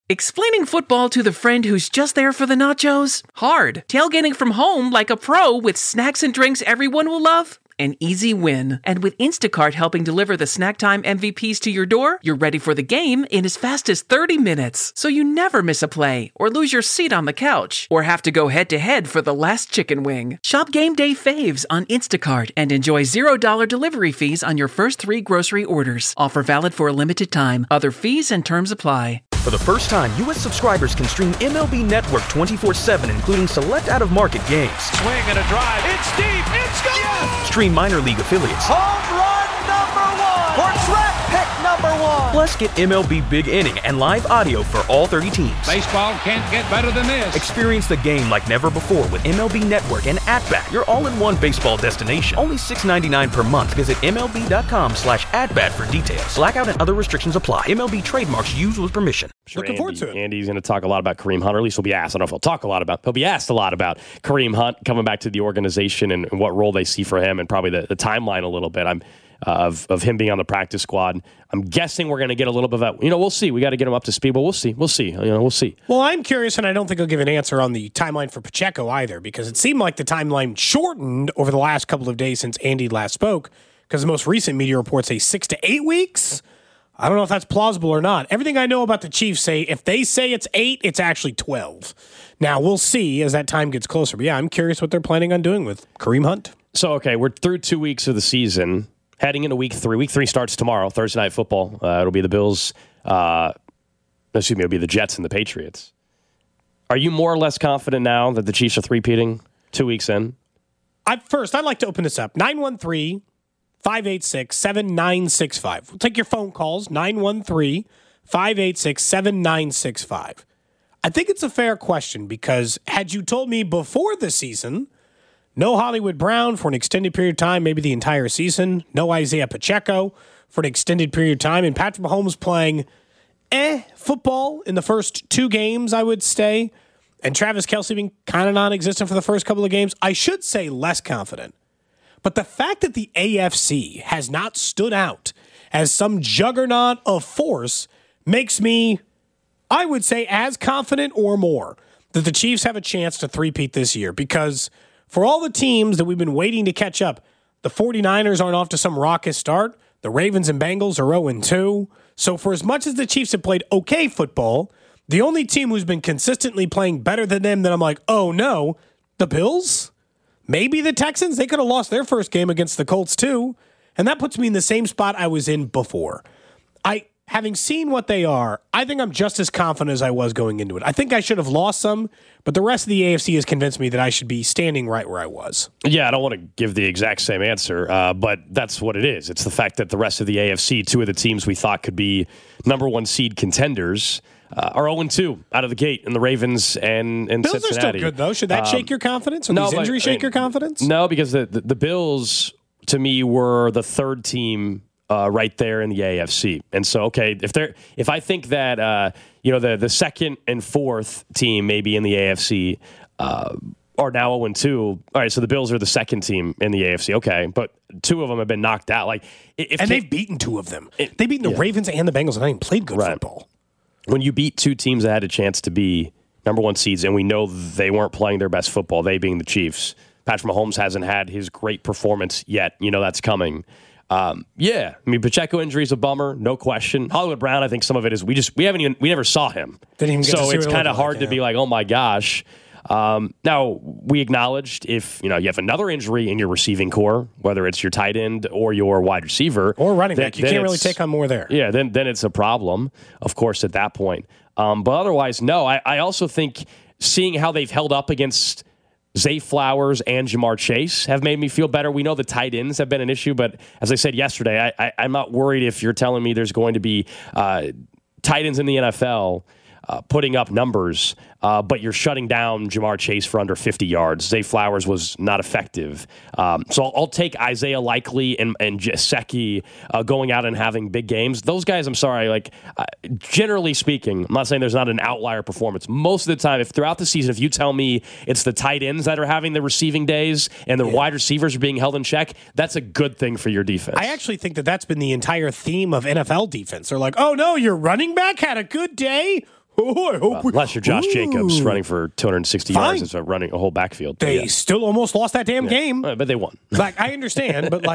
Explaining football to the friend who's just there for the nachos? Hard. Tailgating from home like a pro with snacks and drinks everyone will love? An easy win. And with Instacart helping deliver the snack time MVPs to your door, you're ready for the game in as fast as 30 minutes. So you never miss a play, or lose your seat on the couch, or have to go head-to-head for the last chicken wing. Shop Game Day Faves on Instacart and enjoy $0 delivery fees on your first 3 grocery orders. Offer valid for a limited time. Other fees and terms apply. For the first time, U.S. subscribers can stream MLB Network 24/7, including select out-of-market games. Swing and a drive. It's deep. It's gone. Yes! Stream minor league affiliates. Home run number 1. Or draft pick number 1. Plus, get MLB Big Inning and live audio for all 30 teams. Baseball can't get better than this. Experience the game like never before with MLB Network and @Bat, your all-in-one baseball destination. Only $6.99 per month. Visit MLB.com/@Bat for details. Blackout and other restrictions apply. MLB trademarks used with permission. Sure, Looking forward to it. Andy's going to talk a lot about Kareem Hunt, or at least he'll be asked. I don't know if he'll talk a lot about. He'll be asked a lot about Kareem Hunt coming back to the organization and what role they see for him, and probably the timeline a little bit. Of him being on the practice squad. I'm guessing we're going to get a little bit of that. We'll see. We got to get him up to speed, but we'll see. We'll see. We'll see. Well, I'm curious, and I don't think he'll give an answer on the timeline for Pacheco either, because it seemed like the timeline shortened over the last couple of days since Andy last spoke, because the most recent media reports say 6 to 8 weeks. I don't know if that's plausible or not. Everything I know about the Chiefs say if they say it's 8, it's actually 12. Now, we'll see as that time gets closer. But yeah, I'm curious what they're planning on doing with Kareem Hunt. So, okay, we're through 2 weeks of the season. Heading into week 3. Week 3 starts tomorrow, Thursday Night Football. It'll be the Bills. It'll be the Jets and the Patriots. Are you more or less confident now that the Chiefs are three-peating 2 weeks in? I'd like to open this up. 913-586-7965. We'll take your phone calls. 913-586-7965. I think it's a fair question because had you told me before the season, no Hollywood Brown for an extended period of time, maybe the entire season. No Isaiah Pacheco for an extended period of time. And Patrick Mahomes playing football in the first 2 games, I would say. And Travis Kelce being kind of non-existent for the first couple of games. I should say less confident. But the fact that the AFC has not stood out as some juggernaut of force makes me, I would say, as confident or more that the Chiefs have a chance to three-peat this year. Because for all the teams that we've been waiting to catch up, the 49ers aren't off to some raucous start. The Ravens and Bengals are 0-2. So for as much as the Chiefs have played okay football, the only team who's been consistently playing better than them that I'm like, oh no, the Bills? Maybe the Texans? They could have lost their first game against the Colts too. And that puts me in the same spot I was in before. Having seen what they are, I think I'm just as confident as I was going into it. I think I should have lost some, but the rest of the AFC has convinced me that I should be standing right where I was. Yeah, I don't want to give the exact same answer, but that's what it is. It's the fact that the rest of the AFC, 2 of the teams we thought could be number 1 seed contenders, are 0-2 out of the gate, and the Ravens and Bills Cincinnati. Bills are still good, though. Should that shake your confidence? Or these injuries shake your confidence? No, because the Bills, to me, were the 3rd team right there in the AFC. And so, okay, if I think that the 2nd and 4th team maybe in the AFC are now 0-2, all right, so the Bills are the 2nd team in the AFC, okay, but 2 of them have been knocked out. They've beaten 2 of them. They've beaten the Ravens and the Bengals, and they haven't played good football. When you beat 2 teams that had a chance to be number 1 seeds, and we know they weren't playing their best football, they being the Chiefs, Patrick Mahomes hasn't had his great performance yet. That's coming. Pacheco injury is a bummer, no question. Hollywood Brown, I think some of it is we never saw him, so it's kind of hard to be like, oh my gosh. Now we acknowledged if you have another injury in your receiving core, whether it's your tight end or your wide receiver or running back, you can't really take on more there. Yeah, then it's a problem, of course, at that point. But otherwise, no. I also think seeing how they've held up against Zay Flowers and Jamar Chase have made me feel better. We know the tight ends have been an issue, but as I said yesterday, I'm not worried if you're telling me there's going to be tight ends in the NFL putting up numbers, but you're shutting down Jamar Chase for under 50 yards. Zay Flowers was not effective. So I'll take Isaiah Likely and Gesicki going out and having big games. Those guys, I'm sorry, generally speaking, I'm not saying there's not an outlier performance. Most of the time, if throughout the season, if you tell me it's the tight ends that are having the receiving days and the wide receivers are being held in check, that's a good thing for your defense. I actually think that's been the entire theme of NFL defense. They're like, oh no, your running back had a good day? I hope unless you're Josh Jacobs running for 260 Fine. yards and running a whole backfield. They still almost lost that damn game. But they won. Like, I understand, but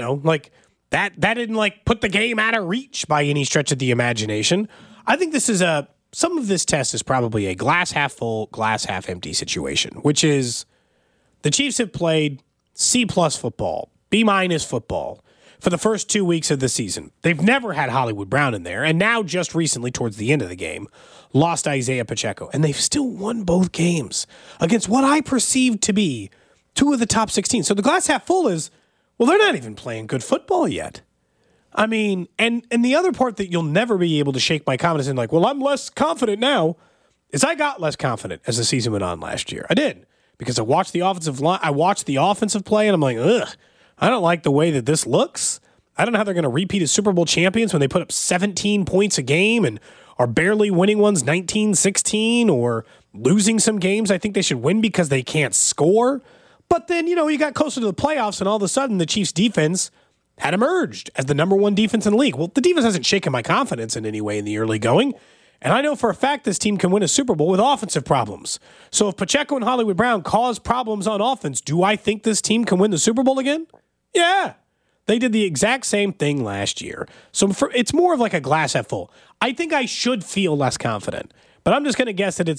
that didn't put the game out of reach by any stretch of the imagination. I think this is some of this test is probably a glass half full, glass half empty situation, which is the Chiefs have played C+ football, B- football for the first 2 weeks of the season. They've never had Hollywood Brown in there, and now just recently, towards the end of the game, lost Isaiah Pacheco, and they've still won both games against what I perceive to be two of the top 16. So the glass half full is, well, they're not even playing good football yet. I mean, and the other part that you'll never be able to shake my confidence in, well, I'm less confident now, is I got less confident as the season went on last year. I did, because I watched the offensive line, I watched the offensive play, and I'm like, ugh, I don't like the way that this looks. I don't know how they're going to repeat as Super Bowl champions when they put up 17 points a game and are barely winning ones 19-16 or losing some games I think they should win because they can't score. But then, you got closer to the playoffs, and all of a sudden the Chiefs' defense had emerged as the number one defense in the league. Well, the defense hasn't shaken my confidence in any way in the early going. And I know for a fact this team can win a Super Bowl with offensive problems. So if Pacheco and Hollywood Brown cause problems on offense, do I think this team can win the Super Bowl again? Yeah. They did the exact same thing last year. So it's more of like a glass half full. I think I should feel less confident. But I'm just going to guess that it's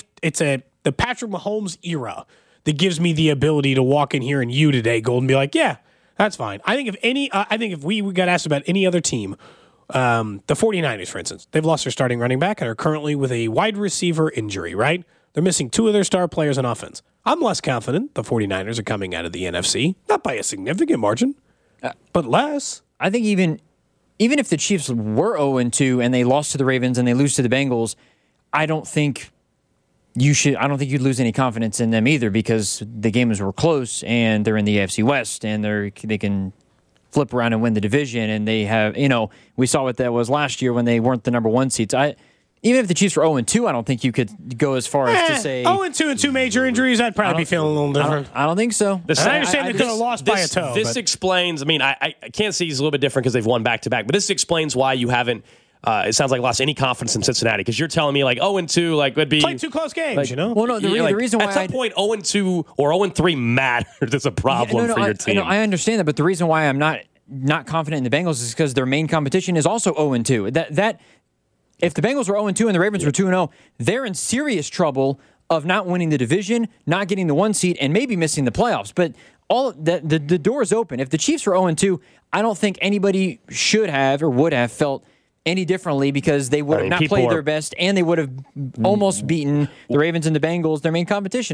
the Patrick Mahomes era that gives me the ability to walk in here and you today, Gold, and be like, yeah, that's fine. I think if we got asked about any other team, the 49ers, for instance, they've lost their starting running back and are currently with a wide receiver injury, right? They're missing two of their star players on offense. I'm less confident the 49ers are coming out of the NFC, not by a significant margin, but less. I think even if the Chiefs were 0-2 and they lost to the Ravens and they lose to the Bengals, I don't think you'd lose any confidence in them either, because the games were close and they're in the AFC West and they can flip around and win the division, and they have, we saw what that was last year when they weren't the number one seeds. Even if the Chiefs were 0-2, I don't think you could go as far as to say 0-2 and two major injuries. I'd probably be feeling a little different. I don't think so. I understand they could have lost by a toe. This explains. I mean, I can't see he's a little bit different because they've won back to back, but this explains why you haven't. It sounds like lost any confidence in Cincinnati, because you're telling me 0-2 would be played two close games. Well, no, the reason why at some point 0-2 or 0-3 matters. It's a problem for your team. I understand that, but the reason why I'm not confident in the Bengals is because their main competition is also 0-2. That if the Bengals were 0-2 and the Ravens were 2-0, they're in serious trouble of not winning the division, not getting the one seed, and maybe missing the playoffs. But the door is open. If the Chiefs were 0-2, I don't think anybody should have or would have felt any differently, because they would have not played their best, and they would have almost beaten the Ravens and the Bengals, their main competition.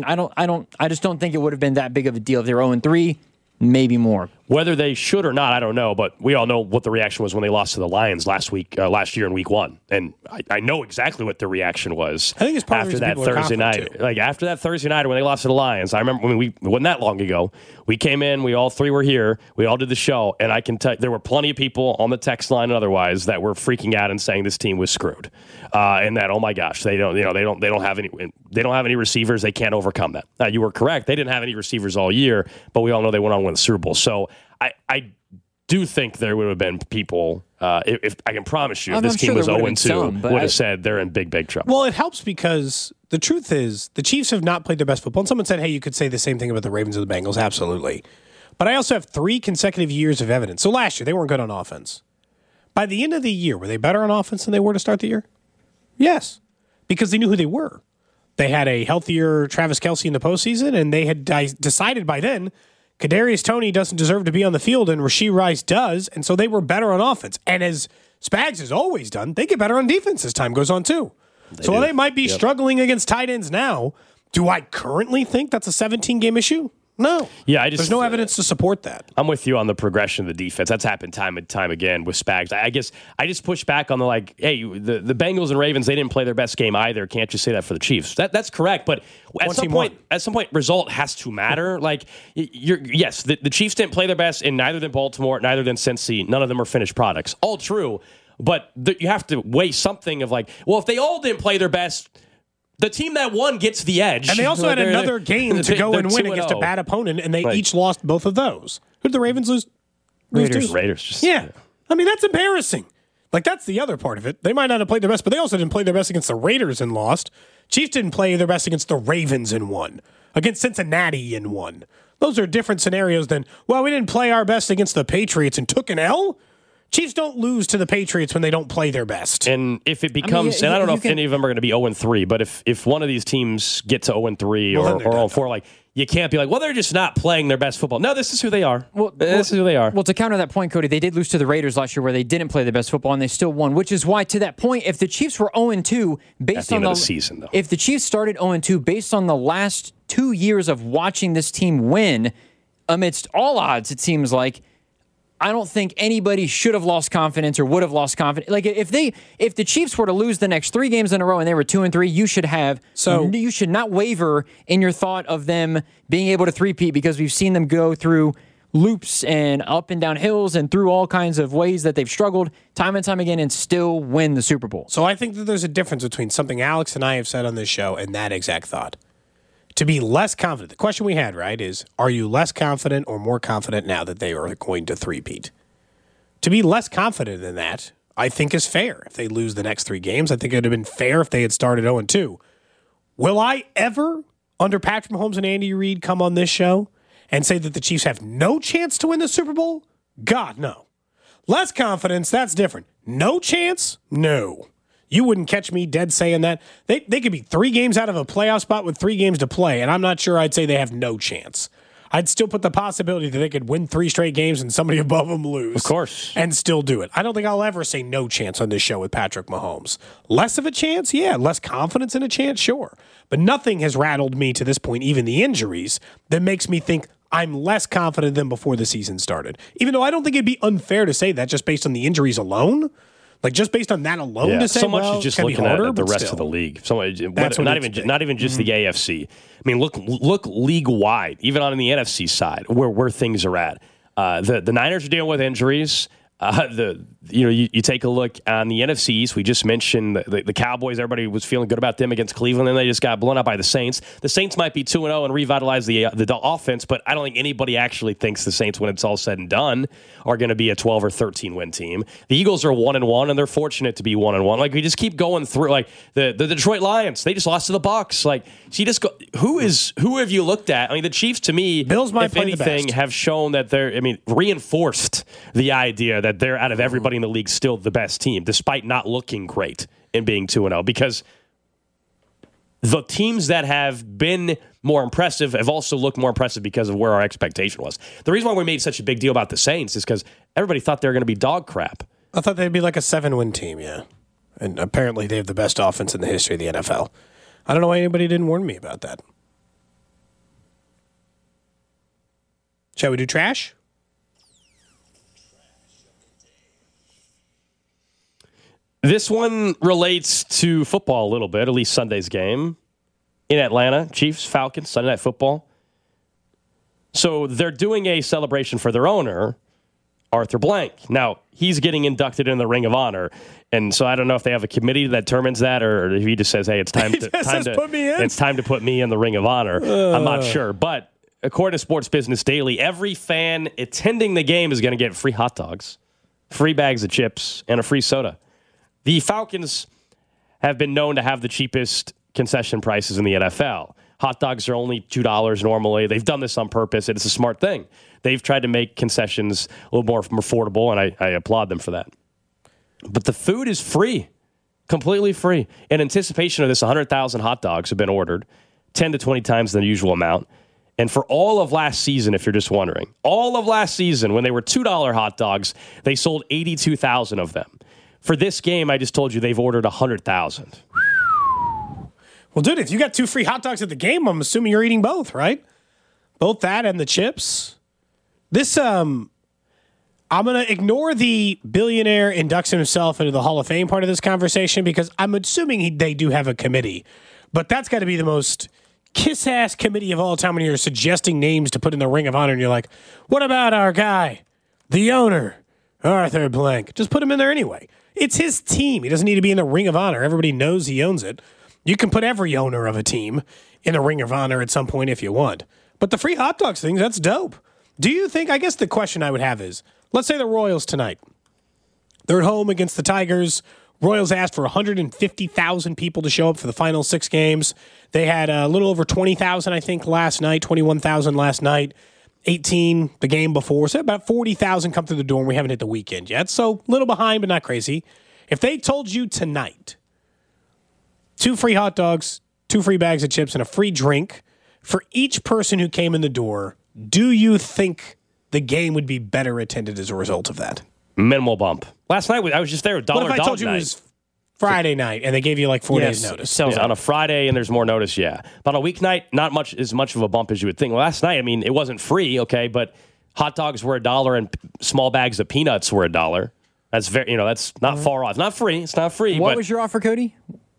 I just don't think it would have been that big of a deal if they were 0-3. Maybe more. Whether they should or not, I don't know. But we all know what the reaction was when they lost to the Lions last year in Week 1, and I know exactly what the reaction was. I think it's probably after that Thursday night. Too. After that Thursday night when they lost to the Lions, I remember when it wasn't that long ago. We came in, we all three were here, we all did the show, and I can tell you, there were plenty of people on the text line and otherwise that were freaking out and saying this team was screwed, and that, oh my gosh, they don't have any receivers, they can't overcome that. Now, you were correct, they didn't have any receivers all year, but we all know they went on to win the Super Bowl. So I do think there would have been people, if I can promise you, if this team was 0-2, would have said they're in big, big trouble. Well, it helps because the truth is the Chiefs have not played their best football. And someone said, hey, you could say the same thing about the Ravens or the Bengals. Absolutely. But I also have 3 consecutive years of evidence. So last year, they weren't good on offense. By the end of the year, were they better on offense than they were to start the year? Yes, because they knew who they were. They had a healthier Travis Kelce in the postseason, and they had decided by then Kadarius Toney doesn't deserve to be on the field, and Rashee Rice does, and so they were better on offense. And as Spags has always done, they get better on defense as time goes on, too. So while they might be struggling against tight ends now, do I currently think that's a 17-game issue? No. Yeah, there's no evidence to support that. I'm with you on the progression of the defense. That's happened time and time again with Spags. I guess I just push back on hey, the Bengals and Ravens, they didn't play their best game either. Can't you say that for the Chiefs? That's correct, but at some point, result has to matter. Yes, the Chiefs didn't play their best, and neither did Baltimore, neither did Cincy. None of them are finished products. All true, but you have to weigh something of if they all didn't play their best, the team that won gets the edge. And they also had another game to go and win against a bad opponent, and they each lost both of those. Who did the Ravens lose? Raiders. Raiders. Yeah. I mean, that's embarrassing. Like, that's the other part of it. They might not have played their best, but they also didn't play their best against the Raiders and lost. Chiefs didn't play their best against the Ravens and won. Against Cincinnati and won. Those are different scenarios than, well, we didn't play our best against the Patriots and took an L. Chiefs don't lose to the Patriots when they don't play their best. And if it becomes, and I don't know if any of them are going to be 0-3, but if one of these teams get to 0-3 or 0-4, like, you can't be like, well, they're just not playing their best football. No, this is who they are. This is who they are. Well, to counter that point, Cody, they did lose to the Raiders last year where they didn't play their best football and they still won, which is why, to that point, if the Chiefs were 0-2 based on the season, though, if the Chiefs started 0-2 based on the last 2 years of watching this team win, amidst all odds, it seems like, I don't think anybody should have lost confidence or would have lost confidence. Like, if the Chiefs were to lose the next 3 games in a row and they were 2-3, you should not waver in your thought of them being able to three-peat, because we've seen them go through loops and up and down hills and through all kinds of ways that they've struggled time and time again and still win the Super Bowl. So I think that there's a difference between something Alex and I have said on this show and that exact thought. To be less confident, the question we had, right, is, are you less confident or more confident now that they are going to three-peat? To be less confident than that, I think, is fair. If they lose the next 3 games, I think it would have been fair if they had started 0-2. Will I ever, under Patrick Mahomes and Andy Reid, come on this show and say that the Chiefs have no chance to win the Super Bowl? God, no. Less confidence, that's different. No chance? No. You wouldn't catch me dead saying that. They could be 3 games out of a playoff spot with 3 games to play, and I'm not sure I'd say they have no chance. I'd still put the possibility that they could win 3 straight games and somebody above them lose. Of course. And still do it. I don't think I'll ever say no chance on this show with Patrick Mahomes. Less of a chance? Yeah. Less confidence in a chance? Sure. But nothing has rattled me to this point, even the injuries, that makes me think I'm less confident than before the season started. Even though I don't think it'd be unfair to say that just based on the injuries alone. Like, just based on that alone to say, so much well, is just looking at the rest of the league. So not even just the AFC. I mean, look league wide, even on the NFC side, where things are at. The Niners are dealing with injuries. You take a look on the NFC East. We just mentioned the Cowboys. Everybody was feeling good about them against Cleveland, and they just got blown out by the Saints. The Saints might be 2-0 and revitalize the offense, but I don't think anybody actually thinks the Saints, when it's all said and done, are going to be a 12 or 13 win team. The Eagles are 1-1, and they're fortunate to be 1-1. Like, we just keep going through. Like the Detroit Lions, they just lost to the Bucs. Like, so you just go. Who have you looked at? I mean, the Chiefs, to me, Bills might if play anything, the best. have shown that reinforced the idea that they're, out of everybody in the league, still the best team, despite not looking great and being 2-0. Because the teams that have been more impressive have also looked more impressive because of where our expectation was. The reason why we made such a big deal about the Saints is because everybody thought they were going to be dog crap. I thought they'd be like a 7-win team, yeah. And apparently they have the best offense in the history of the NFL. I don't know why anybody didn't warn me about that. Shall we do trash? This one relates to football a little bit, at least Sunday's game in Atlanta. Chiefs, Falcons, Sunday Night Football. So they're doing a celebration for their owner, Arthur Blank. Now, he's getting inducted in the Ring of Honor. And so I don't know if they have a committee that determines that, or if he just says, hey, it's time to put me in the Ring of Honor. I'm not sure. But according to Sports Business Daily, every fan attending the game is going to get free hot dogs, free bags of chips, and a free soda. The Falcons have been known to have the cheapest concession prices in the NFL. Hot dogs are only $2 normally. They've done this on purpose, and it's a smart thing. They've tried to make concessions a little more affordable, and I applaud them for that. But the food is free, completely free. In anticipation of this, 100,000 hot dogs have been ordered, 10 to 20 times the usual amount. And for all of last season, if you're just wondering, all of last season, when they were $2 hot dogs, they sold 82,000 of them. For this game, I just told you they've ordered 100,000. Well, dude, if you got 2 free hot dogs at the game, I'm assuming you're eating both, right? Both that and the chips. This, I'm going to ignore the billionaire inducts himself into the Hall of Fame part of this conversation because I'm assuming they do have a committee. But that's got to be the most kiss-ass committee of all time when you're suggesting names to put in the Ring of Honor and you're like, what about our guy, the owner, Arthur Blank? Just put him in there anyway. It's his team. He doesn't need to be in the Ring of Honor. Everybody knows he owns it. You can put every owner of a team in the Ring of Honor at some point if you want. But the free hot dogs thing, that's dope. Do you think, I guess the question I would have is, let's say the Royals tonight, They're at home against the Tigers. Royals asked for 150,000 people to show up for the final 6 games. They had a little over 20,000, I think, last night, 21,000 last night, 18 the game before. So about 40,000 come through the door, and we haven't hit the weekend yet. So a little behind, but not crazy. If they told you tonight, 2 free hot dogs, 2 free bags of chips, and a free drink for each person who came in the door, do you think the game would be better attended as a result of that? Minimal bump. Last night, I was just there. What if I told you it was Friday night and they gave you like 4 days notice? So on a Friday and there's more notice, yeah. But on a weeknight, not much as much of a bump as you would think. Last night, I mean, it wasn't free, okay, but hot dogs were $1 and small bags of peanuts were $1. That's very, that's not far off. It's not free. It's not free. What was your offer, Cody?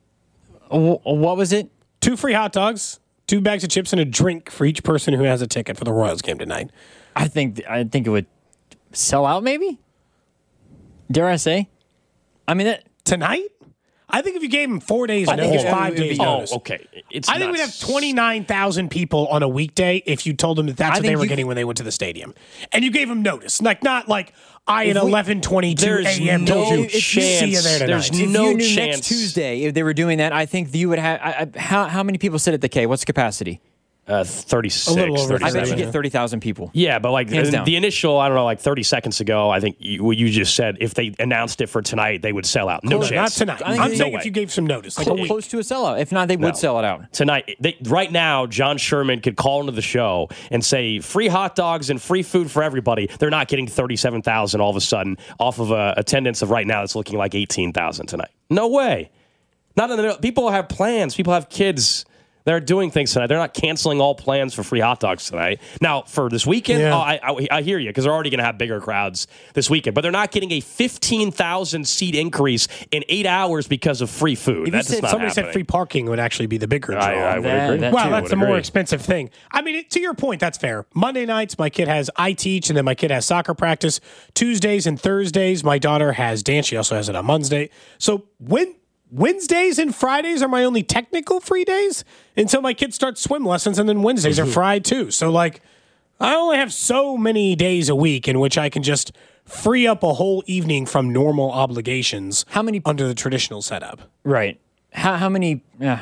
What was it? 2 free hot dogs, 2 bags of chips, and a drink for each person who has a ticket for the Royals game tonight. I think it would sell out, maybe. Dare I say? I mean, tonight? I think if you gave them 4 days notice, 5 days notice. Oh, okay. I think we'd have 29,000 people on a weekday if you told them that that's what they were getting when they went to the stadium. And you gave them notice. Like, not like I at 11:22 a.m. told you, see you there tonight. There's if no you knew chance. Next Tuesday, if they were doing that, I think you would have. How many people sit at the K? What's the capacity? 36, a little over 37. I bet you get 30,000 people. Yeah, but like Hands down. the initial, I don't know, like 30 seconds ago, I think you just said if they announced it for tonight, they would sell out. No Not chance. tonight. I think I'm no saying way. if you gave some notice. Like a week. Close to a sellout. If not, they would sell it out. Tonight, right now, John Sherman could call into the show and say free hot dogs and free food for everybody. They're not getting 37,000 all of a sudden off of a attendance of right now that's looking like 18,000 tonight. No way. Not in the middle. People have plans. People have kids. They're doing things tonight. They're not canceling all plans for free hot dogs tonight. Now, for this weekend, I hear you, because they're already going to have bigger crowds this weekend. But they're not getting a 15,000 seat increase in 8 hours because of free food. That's just not somebody happening. said free parking would actually be the bigger draw. I would agree. Well, that's the more expensive thing. I mean, to your point, that's fair. Monday nights, my kid I teach, and then my kid has soccer practice. Tuesdays and Thursdays, my daughter has dance. She also has it on Monday. So Wednesdays and Fridays are my only technical free days until my kids start swim lessons, and then Wednesdays are fried too. So, like, I only have so many days a week in which I can just free up a whole evening from normal obligations. How many under the traditional setup? Right. How many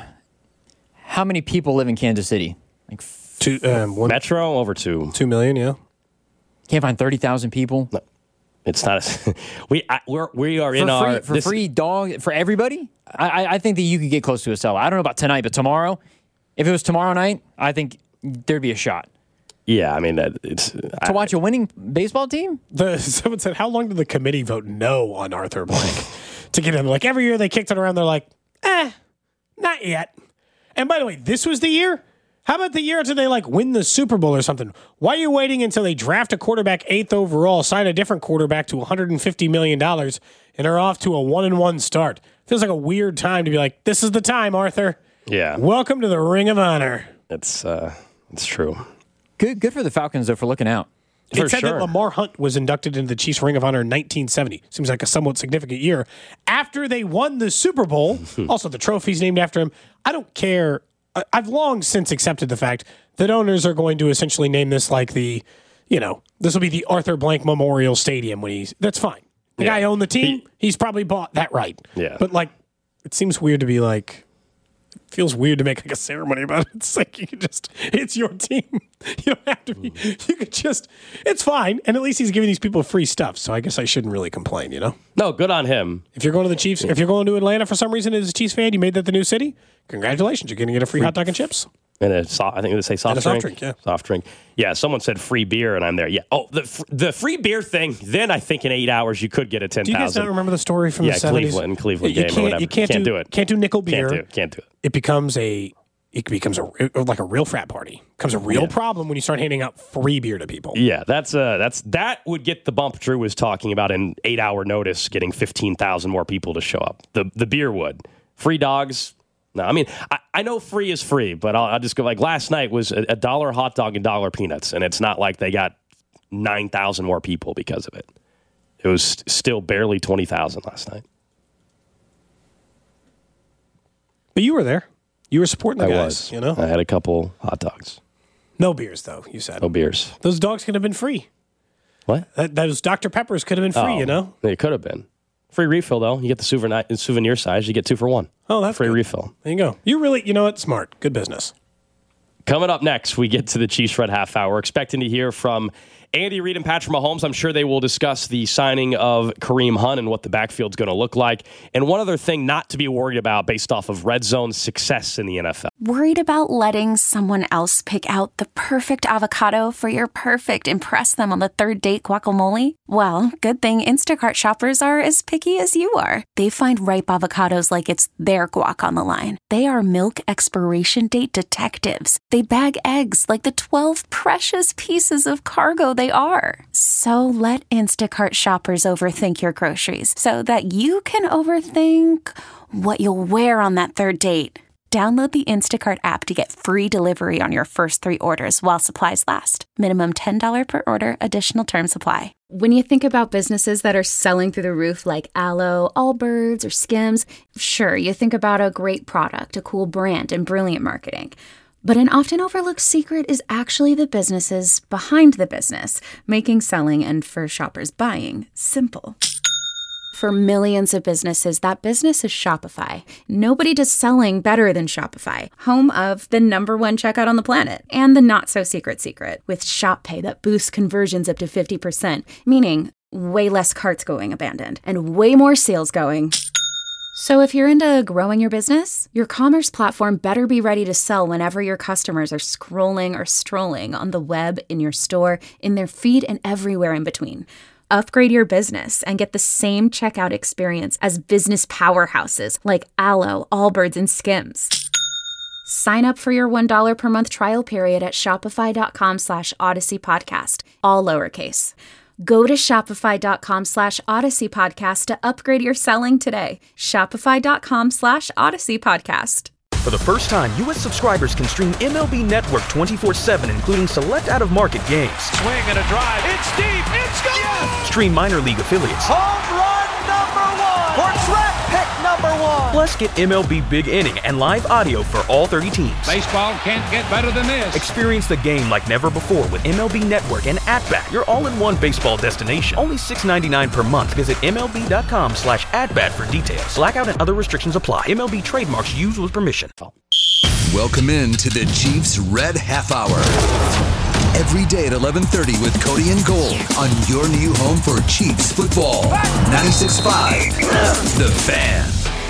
people live in Kansas City? Like Metro over 2 million. Yeah. Can't find 30,000 people. No. It's not. We are in our free dog for everybody. I think that you could get close to a sellout. I don't know about tonight, but tomorrow, if it was tomorrow night, I think there'd be a shot. Yeah, I mean it's to watch a winning baseball team. Someone said, "How long did the committee vote no on Arthur Blank to get him?" Like every year they kicked it around. They're like, not yet. And by the way, this was the year. How about the year until they win the Super Bowl or something? Why are you waiting until they draft a quarterback 8th overall, sign a different quarterback to $150 million, and are off to a 1-1 start? Feels like a weird time to be like, this is the time, Arthur. Yeah. Welcome to the Ring of Honor. It's true. Good for the Falcons, though, for looking out. It said that Lamar Hunt was inducted into the Chiefs Ring of Honor in 1970. Seems like a somewhat significant year. After they won the Super Bowl, also the trophy's named after him. I don't care. I've long since accepted the fact that owners are going to essentially name this like this will be the Arthur Blank Memorial Stadium that's fine. The guy owned the team. He's probably bought that right. Yeah. But it seems weird to be feels weird to make a ceremony about it. It's like it's your team. You don't have to be, you could just, it's fine. And at least he's giving these people free stuff. So I guess I shouldn't really complain, No, good on him. If you're going to the Chiefs, if you're going to Atlanta for some reason as a Chiefs fan, you made that the new city, congratulations. You're going to get a free hot dog and chips. And I think they say soft drink. Yeah. Soft drink. Yeah, someone said free beer, and I'm there. Yeah. Oh, the free beer thing, then I think in 8 hours you could get a 10,000. Do you guys not remember the story from the 70s? Cleveland game or whatever. You can't do it. Can't do nickel beer. Can't do it. It becomes a real frat party. It becomes a real problem when you start handing out free beer to people. Yeah, that would get the bump Drew was talking about in 8 hour notice, getting 15,000 more people to show up. The beer would. Free dogs. No, I mean, I know free is free, but I'll just go last night was $1 hot dog and $1 peanuts, and it's not like they got 9,000 more people because of it. It was still barely 20,000 last night. But you were there. You were supporting the guys. I had a couple hot dogs. No beers, though, you said. No beers. Those dogs could have been free. What? Those Dr. Peppers could have been free, They could have been. Free refill, though. You get the souvenir size. You get 2 for 1. Oh, that's free good. refill. There you go. You know what? Smart. Good business. Coming up next, we get to the Chiefs Red Half Hour. We're expecting to hear from Andy Reid and Patrick Mahomes. I'm sure they will discuss the signing of Kareem Hunt and what the backfield's going to look like. And one other thing not to be worried about based off of Red Zone's success in the NFL. Worried about letting someone else pick out the perfect avocado for your perfect impress them on the third date guacamole? Well, good thing Instacart shoppers are as picky as you are. They find ripe avocados like it's their guac on the line. They are milk expiration date detectives. They bag eggs like the 12 precious pieces of cargo they are. So let Instacart shoppers overthink your groceries so that you can overthink what you'll wear on that third date. Download the Instacart app to get free delivery on your first 3 orders while supplies last. Minimum $10 per order. Additional terms apply. When you think about businesses that are selling through the roof like Aloe, Allbirds, or Skims, sure, you think about a great product, a cool brand, and brilliant marketing. But an often overlooked secret is actually the businesses behind the business, making selling and for shoppers buying simple. For millions of businesses, that business is Shopify. Nobody does selling better than Shopify, home of the #1 checkout on the planet, and the not-so-secret secret, with Shop Pay that boosts conversions up to 50%, meaning way less carts going abandoned, and way more sales going. So if you're into growing your business, your commerce platform better be ready to sell whenever your customers are scrolling or strolling on the web, in your store, in their feed, and everywhere in between. Upgrade your business and get the same checkout experience as business powerhouses like Aloe, Allbirds, and Skims. Sign up for your $1 per month trial period at shopify.com/Odyssey Podcast, all lowercase. Go to shopify.com/Odyssey Podcast to upgrade your selling today. Shopify.com/Odyssey Podcast. For the first time, U.S. subscribers can stream MLB Network 24/7, including select out-of-market games. Swing and a drive. It's deep. It's gone. Yes! Stream minor league affiliates. Home run #1 or draft pick #1. Plus, get MLB Big Inning and live audio for all 30 teams. Baseball can't get better than this. Experience the game like never before with MLB Network and At-Bat, your all-in-one baseball destination. Only $6.99 per month. Visit MLB.com/AtBat for details. Blackout and other restrictions apply. MLB trademarks used with permission. Welcome in to the Chiefs Red Half Hour. Every day at 11:30 with Cody and Gold on your new home for Chiefs football. 96.5, The Fan.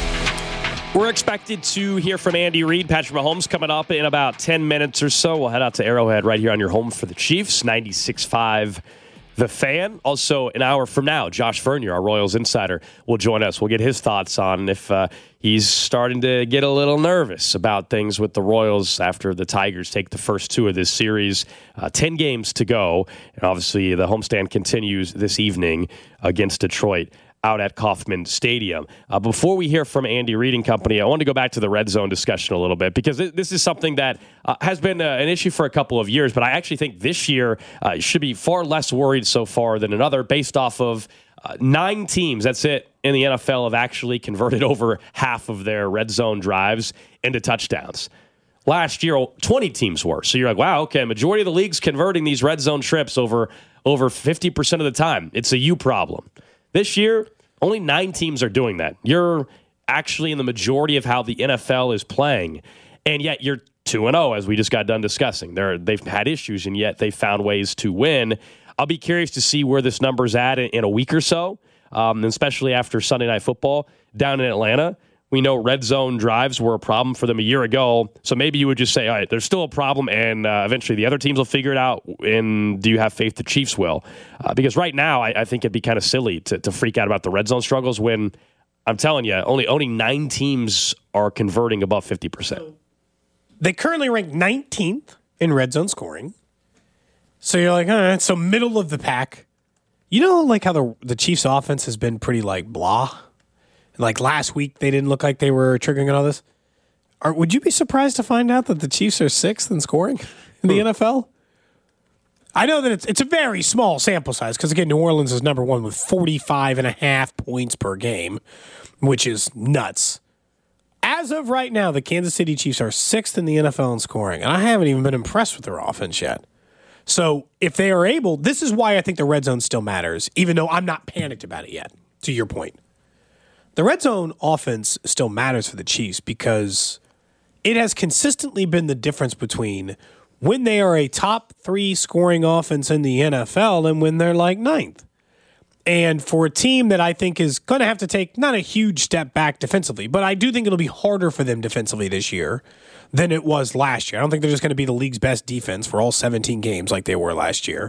We're expected to hear from Andy Reid, Patrick Mahomes coming up in about 10 minutes or so. We'll head out to Arrowhead right here on your home for the Chiefs, 96.5 The Fan. Also, an hour from now, Josh Vernier, our Royals insider, will join us. We'll get his thoughts on if he's starting to get a little nervous about things with the Royals after the Tigers take the first 2 of this series. 10 games to go. And obviously, the homestand continues this evening against Detroit out at Kauffman Stadium. Before we hear from Andy Reid and company, I want to go back to the red zone discussion a little bit because this is something that has been an issue for a couple of years, but I actually think this year should be far less worried so far than another based off of 9 teams, that's it, in the NFL have actually converted over half of their red zone drives into touchdowns. Last year, 20 teams were. So you're like, wow, okay, majority of the league's converting these red zone trips over 50% of the time. It's a you problem. This year, only 9 teams are doing that. You're actually in the majority of how the NFL is playing, and yet you're 2-0, as we just got done discussing. They've had issues, and yet they found ways to win. I'll be curious to see where this number's at in a week or so, especially after Sunday Night Football down in Atlanta. We know red zone drives were a problem for them a year ago, so maybe you would just say, all right, there's still a problem, and eventually the other teams will figure it out, and do you have faith the Chiefs will? Because right now, I think it'd be kind of silly to freak out about the red zone struggles when, I'm telling you, only 9 teams are converting above 50%. They currently rank 19th in red zone scoring. So you're like, all right, so middle of the pack. You know, like how the Chiefs offense has been pretty like blah? Like last week, they didn't look like they were triggering all this. Would you be surprised to find out that the Chiefs are 6th in scoring in the NFL? I know that it's a very small sample size because, again, New Orleans is number 1 with 45.5 points per game, which is nuts. As of right now, the Kansas City Chiefs are 6th in the NFL in scoring, and I haven't even been impressed with their offense yet. So if they are able, this is why I think the red zone still matters, even though I'm not panicked about it yet, to your point. The red zone offense still matters for the Chiefs because it has consistently been the difference between when they are a top 3 scoring offense in the NFL and when they're like 9th. And for a team that I think is going to have to take not a huge step back defensively, but I do think it'll be harder for them defensively this year than it was last year. I don't think they're just going to be the league's best defense for all 17 games like they were last year.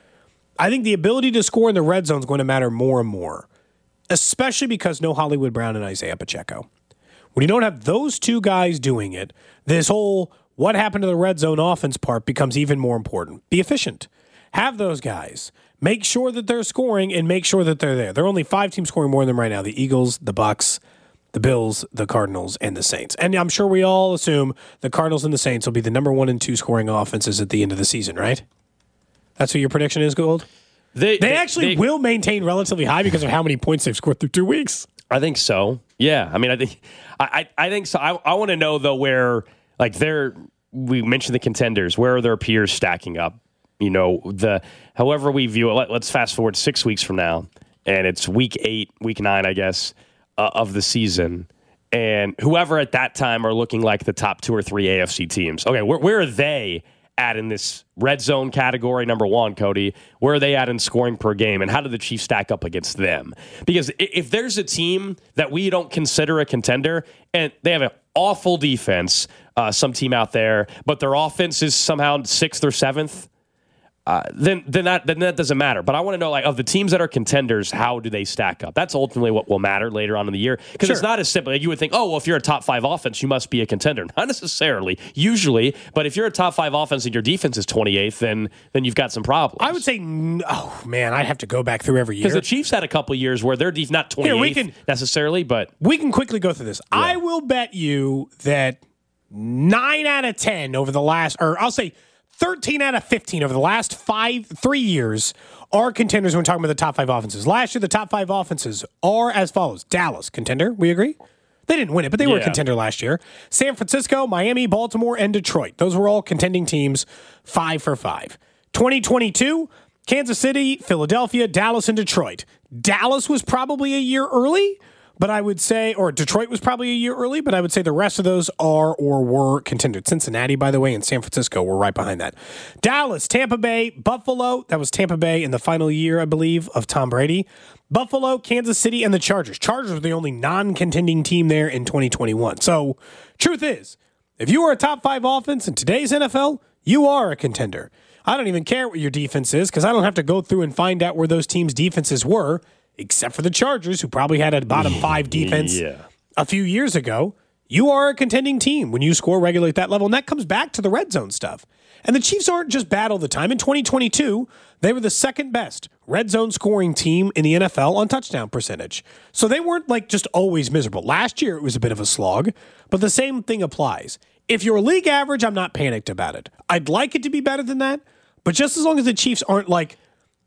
I think the ability to score in the red zone is going to matter more and more, especially because no Hollywood Brown and Isaiah Pacheco. When you don't have those two guys doing it, this whole what happened to the red zone offense part becomes even more important. Be efficient. Have those guys. Make sure that they're scoring and make sure that they're there. There are only 5 teams scoring more than them right now. The Eagles, the Bucks, the Bills, the Cardinals, and the Saints. And I'm sure we all assume the Cardinals and the Saints will be the number 1 and 2 scoring offenses at the end of the season, right? That's what your prediction is, Gold? They actually will maintain relatively high because of how many points they've scored through 2 weeks. I think so. Yeah. I mean, I think so. I want to know, though, where, like, we mentioned the contenders. Where are their peers stacking up? You know, however we view it. Let's fast forward 6 weeks from now, and it's week 8, week 9, I guess, of the season. And whoever at that time are looking like the top 2 or 3 AFC teams. Okay, where are they at in this red zone category, number 1, Cody? Where are they at in scoring per game, and how do the Chiefs stack up against them? Because if there's a team that we don't consider a contender, and they have an awful defense, some team out there, but their offense is somehow 6th or 7th, then that doesn't matter. But I want to know, like, of the teams that are contenders, how do they stack up? That's ultimately what will matter later on in the year. Because It's not as simple. Like, you would think, oh, well, if you're a top 5 offense, you must be a contender. Not necessarily, usually. But if you're a top 5 offense and your defense is 28th, then you've got some problems. I would say, oh, man, I'd have to go back through every year. Because the Chiefs had a couple years where they're not 28th necessarily, but... We can quickly go through this. Yeah. I will bet you that 9 out of 10 over the last... Or I'll say... 13 out of 15 over the last 3 years are contenders when talking about the top 5 offenses. Last year, the top 5 offenses are as follows. Dallas, contender, we agree? They didn't win it, but they were a contender last year. San Francisco, Miami, Baltimore, and Detroit. Those were all contending teams, 5 for 5. 2022, Kansas City, Philadelphia, Dallas, and Detroit. Dallas was probably a year early, but I would say, or Detroit was probably a year early, but I would say the rest of those are or were contenders. Cincinnati, by the way, and San Francisco were right behind that. Dallas, Tampa Bay, Buffalo. That was Tampa Bay in the final year, I believe, of Tom Brady. Buffalo, Kansas City, and the Chargers. Chargers were the only non-contending team there in 2021. So, truth is, if you are a top 5 offense in today's NFL, you are a contender. I don't even care what your defense is because I don't have to go through and find out where those teams' defenses were, except for the Chargers, who probably had a bottom 5 defense a few years ago. You are a contending team when you score regularly at that level, and that comes back to the red zone stuff. And the Chiefs aren't just bad all the time. In 2022, they were the second best red zone scoring team in the NFL on touchdown percentage. So they weren't like just always miserable. Last year, it was a bit of a slog, but the same thing applies. If you're league average, I'm not panicked about it. I'd like it to be better than that, but just as long as the Chiefs aren't like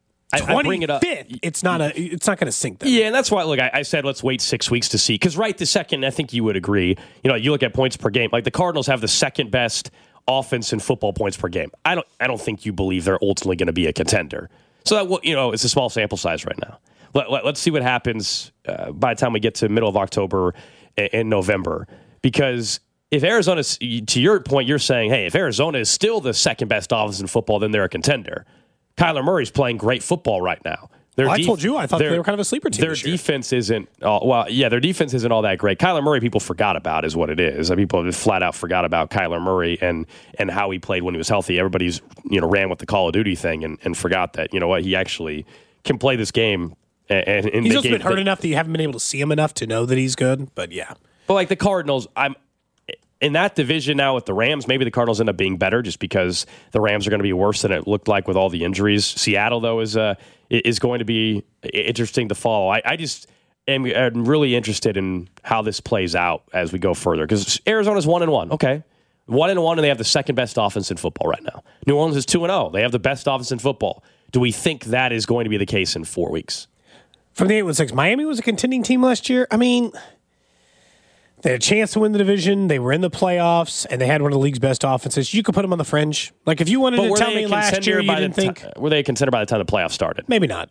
25th, it's not going to sink them. Yeah, and that's why, look, I said let's wait 6 weeks to see. Because right this second, I think you would agree, you look at points per game. Like the Cardinals have the second best offense in football points per game. I don't think you believe they're ultimately going to be a contender. So that, it's a small sample size right now. Let's see what happens by the time we get to middle of October and November. Because if Arizona, to your point, you're saying, hey, if Arizona is still the second best offense in football, then they're a contender. Kyler Murray's playing great football right now. I told you, I thought they were kind of a sleeper team. Their defense isn't, their defense isn't all that great. Kyler Murray, people forgot about, is what it is. People flat out forgot about Kyler Murray and how he played when he was healthy. Everybody's, ran with the Call of Duty thing and forgot that, he actually can play this game. And he's just been hurt enough that you haven't been able to see him enough to know that he's good, but yeah. But like the Cardinals, in that division now with the Rams, maybe the Cardinals end up being better just because the Rams are going to be worse than it looked like with all the injuries. Seattle, though, is going to be interesting to follow. I just am really interested in how this plays out as we go further because Arizona's 1-1. Okay. 1-1, and they have the second best offense in football right now. New Orleans is 2-0. They have the best offense in football. Do we think that is going to be the case in 4 weeks? From the 8-1-6, Miami was a contending team last year. They had a chance to win the division. They were in the playoffs, and they had one of the league's best offenses. You could put them on the fringe. Like, if you wanted to tell me last year you didn't think... Were they a contender by the time the playoffs started? Maybe not.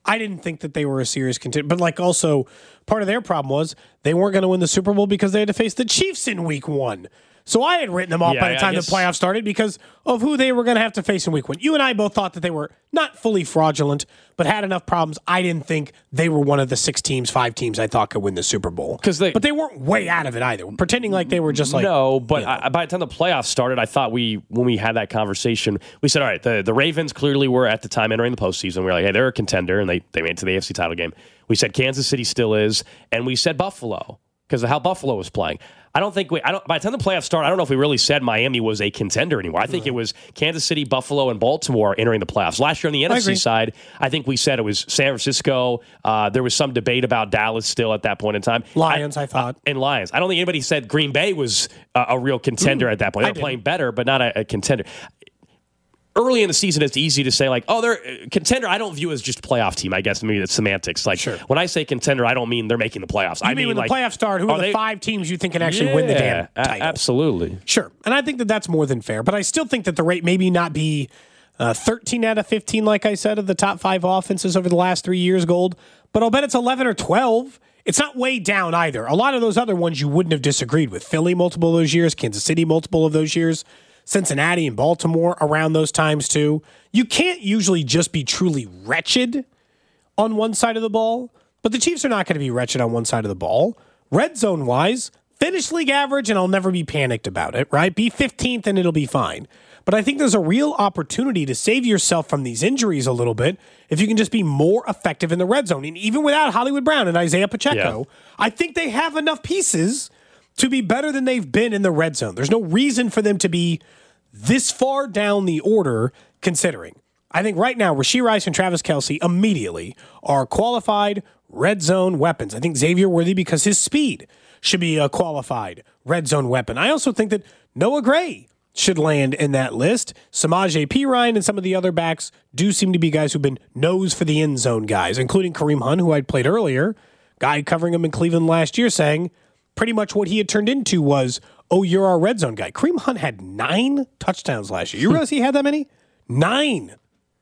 I didn't think that they were a serious contender. But like also part of their problem was they weren't going to win the Super Bowl because they had to face the Chiefs in week 1. So I had written them off by the time the playoffs started because of who they were going to have to face in week 1. You and I both thought that they were not fully fraudulent, but had enough problems. I didn't think they were one of the 5 teams I thought could win the Super Bowl. But they weren't way out of it either, pretending like they were just like... No, but by the time the playoffs started, I thought when we had that conversation, we said, all right, the Ravens clearly were at the time entering the postseason. We were like, hey, they're a contender, and they made it to the AFC title game. We said Kansas City still is, and we said Buffalo because of how Buffalo was playing. By the time the playoffs started, I don't know if we really said Miami was a contender anymore. I think it was Kansas City, Buffalo, and Baltimore entering the playoffs. Last year on the NFC side, I think we said it was San Francisco. There was some debate about Dallas still at that point in time. Lions, I thought. And Lions. I don't think anybody said Green Bay was a real contender at that point. They were playing better, but not a contender. Early in the season, it's easy to say, like, oh, they're a contender. I don't view as just a playoff team. I guess maybe it's semantics. Like, when I say contender, I don't mean they're making the playoffs. I mean when the playoffs start, who are the 5 teams you think can actually win the damn title? Absolutely. Sure. And I think that that's more than fair. But I still think that the rate maybe not be 13 out of 15, like I said, of the top 5 offenses over the last 3 years, Gold. But I'll bet it's 11 or 12. It's not way down either. A lot of those other ones you wouldn't have disagreed with. Philly, multiple of those years. Kansas City, multiple of those years. Cincinnati and Baltimore around those times too. You can't usually just be truly wretched on one side of the ball, but the Chiefs are not going to be wretched on one side of the ball. Red zone wise, finish league average and I'll never be panicked about it, right? Be 15th and it'll be fine. But I think there's a real opportunity to save yourself from these injuries a little bit if you can just be more effective in the red zone. And even without Hollywood Brown and Isaiah Pacheco, I think they have enough pieces to be better than they've been in the red zone. There's no reason for them to be this far down the order considering. I think right now, Rashee Rice and Travis Kelce immediately are qualified red zone weapons. I think Xavier Worthy, because his speed, should be a qualified red zone weapon. I also think that Noah Gray should land in that list. Samaje Perine and some of the other backs do seem to be guys who've been nose for the end zone guys, including Kareem Hunt, who I'd played earlier, guy covering him in Cleveland last year, saying pretty much what he had turned into was, oh, you're our red zone guy. Kareem Hunt had 9 touchdowns last year. You realize he had that many? 9.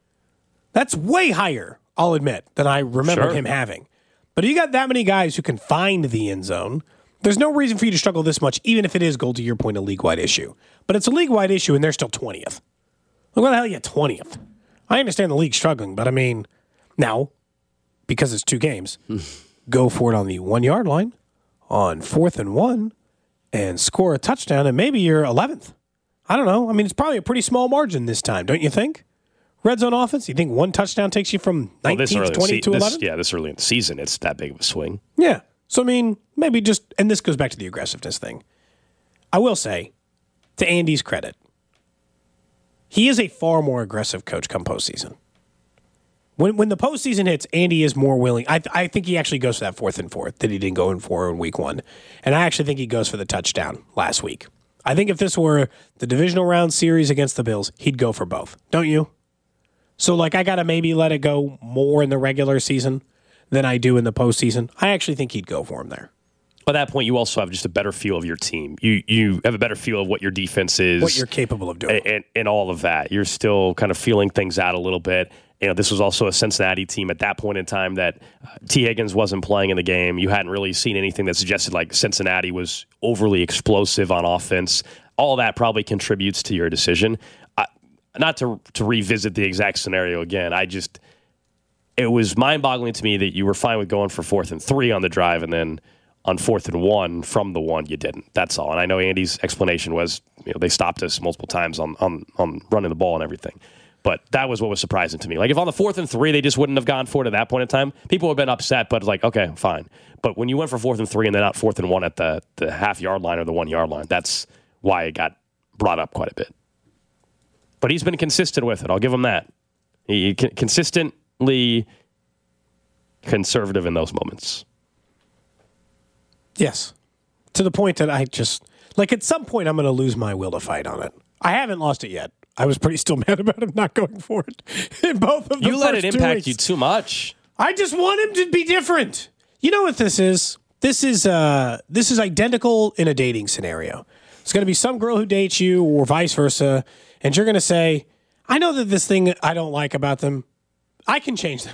That's way higher, I'll admit, than I remembered him having. But if you got that many guys who can find the end zone, there's no reason for you to struggle this much, even if it is, Gold, to your point, a league-wide issue. But it's a league-wide issue, and they're still 20th. Look, why the hell are you 20th? I understand the league's struggling, but I mean, now, because it's 2 games, go for it on the 1-yard line on 4th and 1 and score a touchdown, and maybe you're 11th. I don't know. I mean, it's probably a pretty small margin this time, don't you think? Red zone offense, you think 1 touchdown takes you from 19th, 20 to 11? This early in the season, it's that big of a swing. Yeah. So, I mean, maybe just, and this goes back to the aggressiveness thing. I will say, to Andy's credit, he is a far more aggressive coach come postseason. When the postseason hits, Andy is more willing. I think he actually goes for that 4th and 4 that he didn't go in for in week 1. And I actually think he goes for the touchdown last week. I think if this were the divisional round series against the Bills, he'd go for both. Don't you? So, like, I got to maybe let it go more in the regular season than I do in the postseason. I actually think he'd go for him there. At that point, you also have just a better feel of your team. You have a better feel of what your defense is. What you're capable of doing. And all of that. You're still kind of feeling things out a little bit. You know, this was also a Cincinnati team at that point in time that T. Higgins wasn't playing in the game. You hadn't really seen anything that suggested like Cincinnati was overly explosive on offense. All that probably contributes to your decision. Not to revisit the exact scenario again. It was mind-boggling to me that you were fine with going for 4th and 3 on the drive, and then on 4th and 1 from the 1, you didn't. That's all. And I know Andy's explanation was, they stopped us multiple times on running the ball and everything. But that was what was surprising to me. Like, if on the 4th and 3 they just wouldn't have gone for it at that point in time, people would have been upset, but it's like, okay, fine. But when you went for 4th and 3 and then out 4th and 1 at the half-yard line or the 1-yard line, that's why it got brought up quite a bit. But he's been consistent with it. I'll give him that. He consistently conservative in those moments. Yes. To the point that I just, like, at some point I'm going to lose my will to fight on it. I haven't lost it yet. I was pretty still mad about him not going for it in both of the You let it impact 2 weeks. you too much. I just want him to be different. You know what this is? This is identical in a dating scenario. It's going to be some girl who dates you or vice versa, and you're going to say, I know that this thing I don't like about them, I can change them.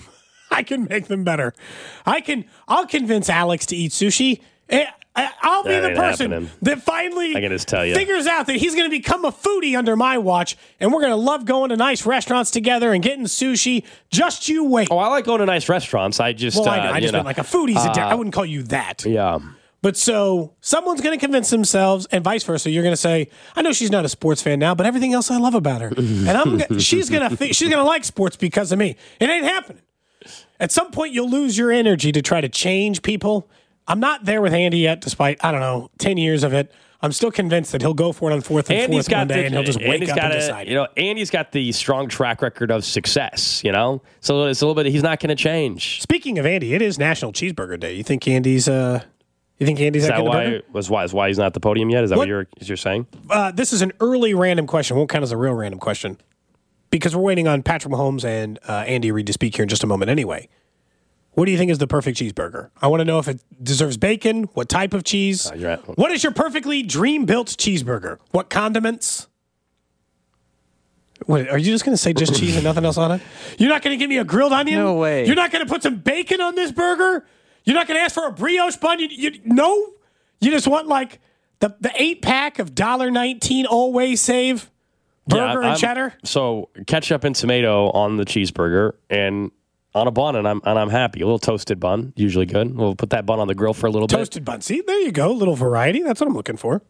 I can make them better. I'll convince Alex to eat sushi. I'll be the person that finally figures out that he's going to become a foodie under my watch, and we're going to love going to nice restaurants together and getting sushi. Just you wait. Oh, I like going to nice restaurants. I just meant like a foodie's I wouldn't call you that. Yeah. But so someone's going to convince themselves, and vice versa. You're going to say, "I know she's not a sports fan now, but everything else I love about her, and she's going to like sports because of me." It ain't happening. At some point, you'll lose your energy to try to change people. I'm not there with Andy yet, despite 10 years of it. I'm still convinced that he'll go for it on 4th and 4th one day, and he'll just wake up and decide. Andy's got the strong track record of success. So it's a little bit. He's not going to change. Speaking of Andy, it is National Cheeseburger Day. You think Andy's? You think Andy's that why he's not at the podium yet? Is that what you're saying? This is an early random question. Won't count as a real random question because we're waiting on Patrick Mahomes and Andy Reid to speak here in just a moment. Anyway. What do you think is the perfect cheeseburger? I want to know if it deserves bacon, what type of cheese. What is your perfectly dream-built cheeseburger? What condiments? What, are you just going to say just cheese and nothing else on it? You're not going to give me a grilled onion? No way. You're not going to put some bacon on this burger? You're not going to ask for a brioche bun? No? You just want like the 8-pack of $1.19 Always Save burger and cheddar? So ketchup and tomato on the cheeseburger and on a bun, and I'm happy. A little toasted bun, usually good. We'll put that bun on the grill for a little bit. Toasted bun. See, there you go. A little variety. That's what I'm looking for.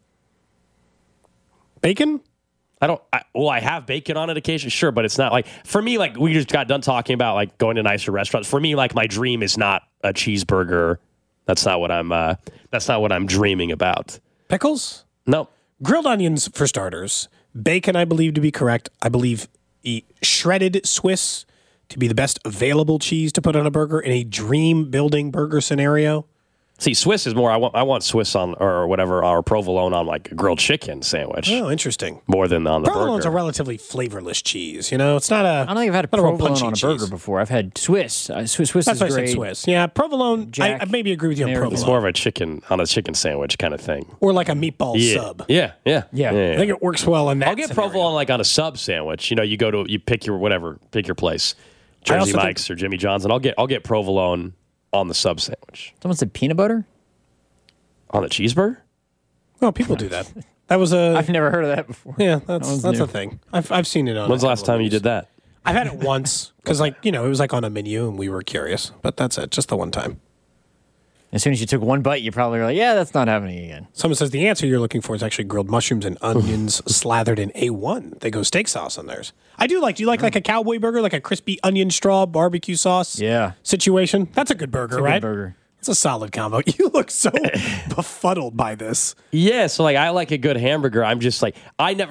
Bacon? I have bacon on it occasionally, sure, but it's not like, for me, like, we just got done talking about, like, going to nicer restaurants. For me, like, my dream is not a cheeseburger. That's not what I'm dreaming about. Pickles? No. Grilled onions, for starters. Bacon, I believe to be correct. I believe shredded Swiss to be the best available cheese to put on a burger in a dream-building burger scenario. See, Swiss is more, I want Swiss on, or whatever, or provolone on, like, a grilled chicken sandwich. Oh, interesting. More than on the burger. Provolone's a relatively flavorless cheese, It's not a... I don't think I've had a provolone on a burger before. I've had Swiss. Swiss is great. That's why I said Swiss. Yeah, provolone, I maybe agree with you on provolone. It's more of a chicken sandwich kind of thing. Or like a meatball sub. Yeah. I think it works well in that I'll get provolone, like, on a sub sandwich. You pick your place. Jersey Mike's or Jimmy John's, and I'll get provolone on the sub sandwich. Someone said peanut butter on the cheeseburger. Well, people do that. That was a. I've never heard of that before. Yeah, that's a thing. I've seen it on. When's the last time you did that? I've had it once because, it was like on a menu and we were curious, but that's it. Just the one time. As soon as you took one bite, you probably were like, "Yeah, that's not happening again." Someone says the answer you're looking for is actually grilled mushrooms and onions slathered in A1. They go steak sauce on theirs. I do like. Do you like a cowboy burger, like a crispy onion straw barbecue sauce? Yeah. Situation. That's a good burger, it's a right? Good burger. It's a solid combo. You look so befuddled by this. Yeah, so like I like a good hamburger. I'm just like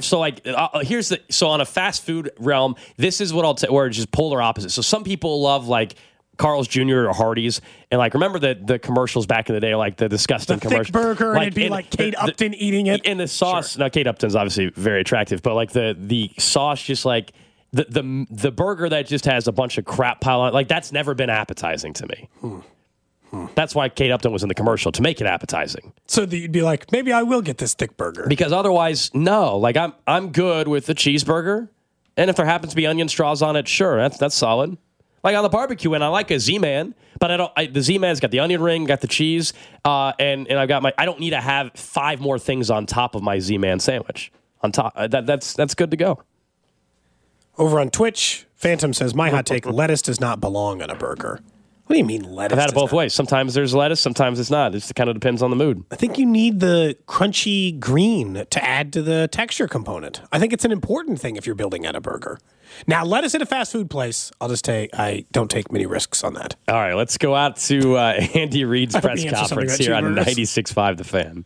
so on a fast food realm, this is what I'll take. Or just polar opposite. So some people love like Carl's Jr. or Hardee's, and like remember the commercials back in the day, like the disgusting commercial thick burger, and it'd be like Kate Upton eating it. And the sauce. Sure. Now Kate Upton's obviously very attractive, but like the sauce, just like the burger that just has a bunch of crap pile on, like that's never been appetizing to me. That's why Kate Upton was in the commercial, to make it appetizing. So you'd be like, maybe I will get this thick burger, because otherwise, no. Like I'm good with the cheeseburger, and if there happens to be onion straws on it, sure, that's solid. Like on the barbecue, and I like a Z-Man, but the Z-Man's got the onion ring, got the cheese, and I've got I don't need to have 5 more things on top of my Z-Man sandwich. On top, that's good to go. Over on Twitch, Phantom says, my hot take, lettuce does not belong on a burger. What do you mean lettuce? I've had it both ways. Sometimes there's lettuce, sometimes it's not. It just kind of depends on the mood. I think you need the crunchy green to add to the texture component. I think it's an important thing if you're building out a burger. Now, lettuce at a fast food place, I don't take many risks on that. All right, let's go out to Andy Reid's press conference here on 96.5 The Fan.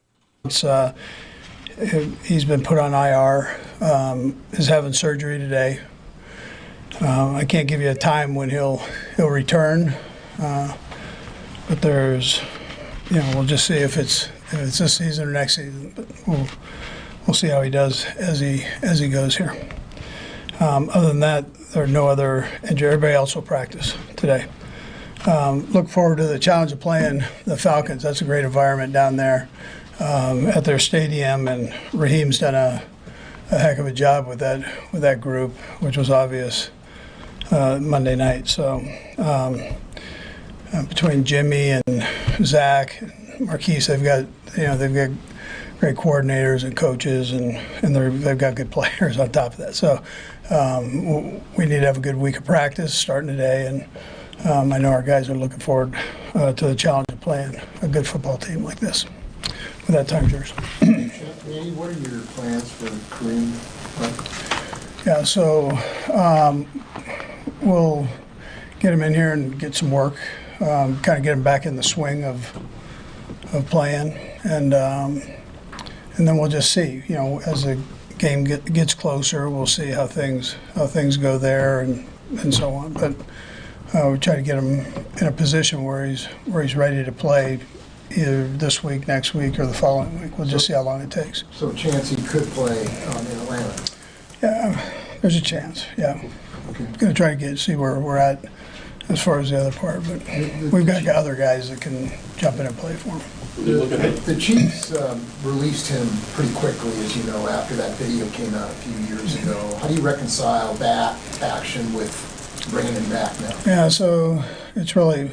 He's been put on IR. Is having surgery today. I can't give you a time when he'll return, but there's, we'll just see if it's this season or next season. But we'll see how he does as he goes here. Other than that, there are no other injury. Everybody else will practice today. Look forward to the challenge of playing the Falcons. That's a great environment down there at their stadium, and Raheem's done a heck of a job with that group, which was obvious Monday night. So between Jimmy and Zach, and Marquise, they've got great coordinators and coaches, and they've got good players on top of that. So we need to have a good week of practice starting today, and I know our guys are looking forward to the challenge of playing a good football team like this. With that, time yours. Randy, what are your plans for Kareem? Yeah, so we'll get him in here and get some work, kind of get him back in the swing of playing, and then we'll just see. As the game gets closer, we'll see how things go there and so on. But we try to get him in a position where he's ready to play either this week, next week, or the following week. We'll just see how long it takes. So a chance he could play in Atlanta? Yeah, there's a chance, yeah. Okay. Going to try to see where we're at as far as the other part, but we've got other guys that can jump in and play for him. The Chiefs released him pretty quickly, as you know, after that video came out a few years ago. How do you reconcile that action with bringing him back now? Yeah, so it's really,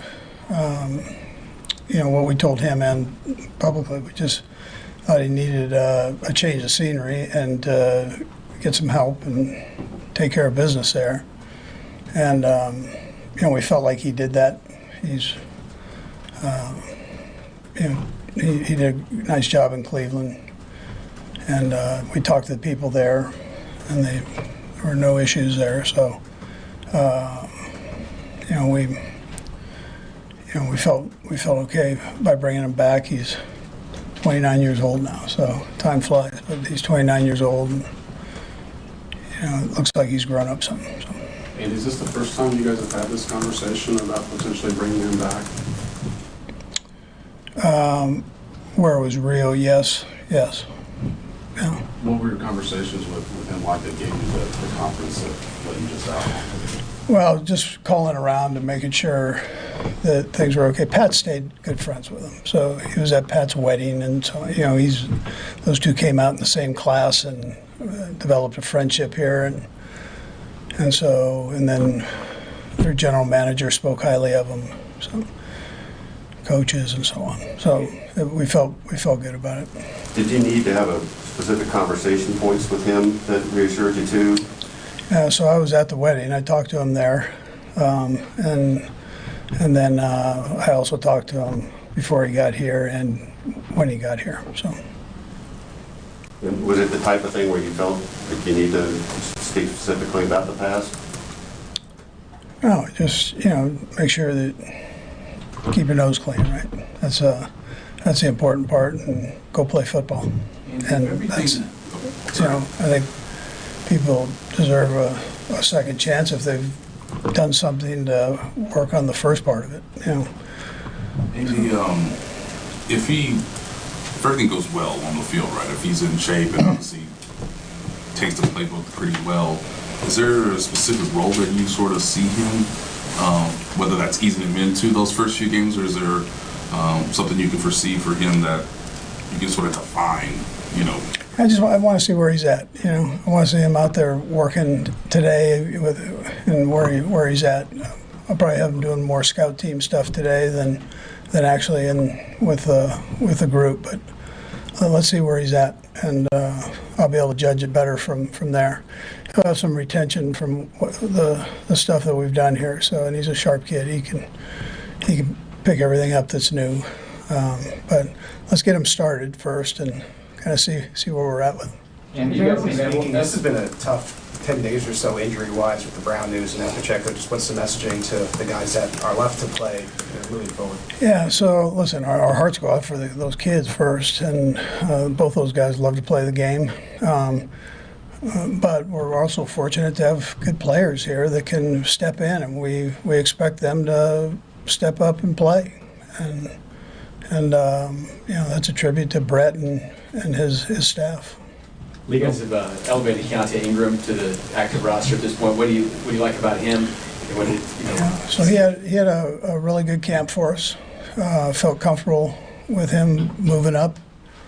what we told him and publicly. We just thought he needed a change of scenery and get some help and take care of business there. And, we felt like he did that. He's, he did a nice job in Cleveland. And we talked to the people there, and there were no issues there. So, we felt okay by bringing him back. He's 29 years old now, so time flies. But he's 29 years old, and it looks like he's grown up some. So. And is this the first time you guys have had this conversation about potentially bringing him back? Where it was real, yes. Yeah. What were your conversations with him like that gave you the confidence that let you just out? Well, just calling around and making sure that things were okay. Pat stayed good friends with him, so he was at Pat's wedding, and so those two came out in the same class and developed a friendship here, and then their general manager spoke highly of him, so coaches and so on. So we felt good about it. Did you need to have a specific conversation points with him that reassured you too? So I was at the wedding. I talked to him there, and then I also talked to him before he got here and when he got here. So. And was it the type of thing where you felt like you need to speak specifically about the past? No, just make sure that keep your nose clean, right? That's the important part, and go play football. And that's I think people deserve a second chance if they've done something to work on the first part of it. Maybe if everything goes well on the field, right? If he's in shape and obviously takes the playbook pretty well, is there a specific role that you sort of see him? Whether that's easing him into those first few games, or is there something you can foresee for him that you can sort of define? I want to see where he's at. I want to see him out there working today and where he's at. I'll probably have him doing more scout team stuff today than actually with the group. But let's see where he's at, and I'll be able to judge it better from there. He'll have some retention from the stuff that we've done here. And he's a sharp kid. He can pick everything up that's new. But let's get him started first and kind of see where we're at with him. And speaking, this has been a tough 10 days or so injury-wise with the Brown news and Pacheco. Just what's the messaging to the guys that are left to play moving forward? Yeah, so listen, our hearts go out for those kids first, and both those guys love to play the game. But we're also fortunate to have good players here that can step in, and we expect them to step up and play. And that's a tribute to Brett and his staff. You guys have elevated Keontae Ingram to the active roster at this point. What do you like about him? So he had a really good camp for us. Felt comfortable with him moving up,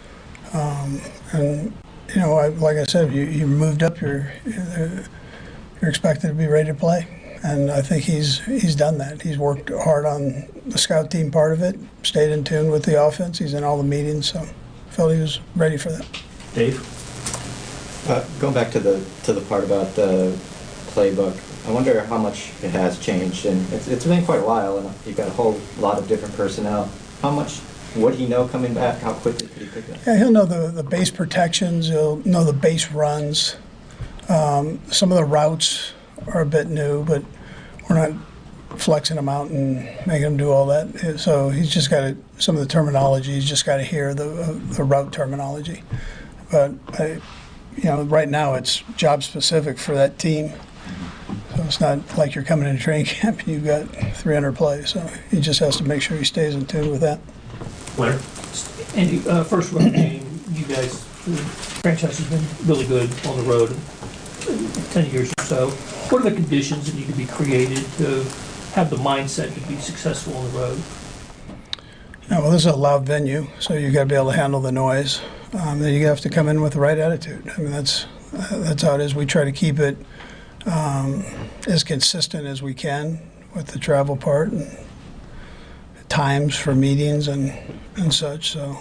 and like I said, you moved up, you're expected to be ready to play, And I think he's done that. He's worked hard on the scout team part of it, stayed in tune with the offense. He's in all the meetings, so I felt he was ready for that. Dave? Going back to the part about the playbook, I wonder how much it has changed. And it's been quite a while, and you've got a whole lot of different personnel. How much would he know coming back? How quickly could he pick it up? Yeah, he'll know the base protections. He'll know the base runs. Some of the routes are a bit new, but we're not flexing them out and making them do all that. So he's just got to, some of the terminology, he's just got to hear the route terminology. But right now it's job specific for that team. So it's not like you're coming into training camp and you've got 300 plays. So he just has to make sure he stays in tune with that. Winner? Andy, first road game, you guys, the franchise has been really good on the road 10 years or so. What are the conditions that need to be created to have the mindset to be successful on the road? Yeah, well, this is a loud venue, so you've got to be able to handle the noise. Then you have to come in with the right attitude. I mean, that's how it is. We try to keep it as consistent as we can with the travel part and times for meetings and such. So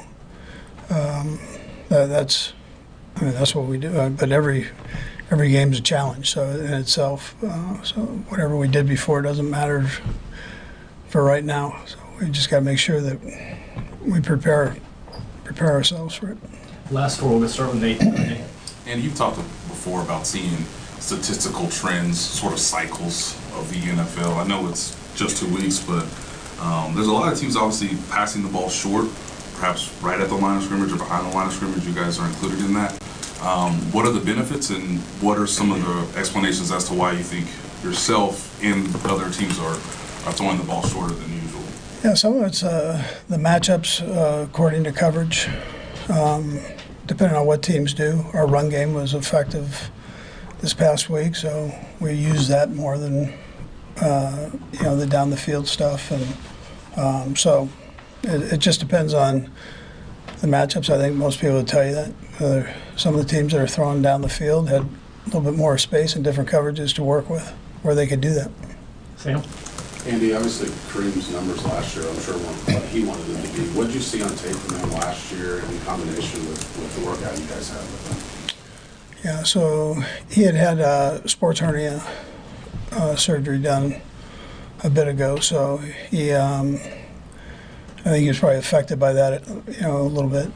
that's what we do. But every game's a challenge, so in itself. So whatever we did before doesn't matter for right now. So we just got to make sure that we prepare ourselves for it. Last four, we're going to start with Nate. And you've talked before about seeing statistical trends, sort of cycles of the NFL. I know it's just 2 weeks, but there's a lot of teams obviously passing the ball short, perhaps right at the line of scrimmage or behind the line of scrimmage. You guys are included in that. What are the benefits and what are some of the explanations as to why you think yourself and other teams are throwing the ball shorter than usual? Yeah, some of it's the matchups according to coverage. Depending on what teams do. Our run game was effective this past week, so we use that more than the down the field stuff, and so it just depends on the matchups. I think most people would tell you that some of the teams that are throwing down the field had a little bit more space and different coverages to work with, where they could do that. Sam? Andy, obviously Kareem's numbers last year, I'm sure what he wanted them to be. What did you see on tape from him last year in combination with the workout you guys had with him? Yeah, so he had a sports hernia surgery done a bit ago, so he, I think he was probably affected by that, a little bit,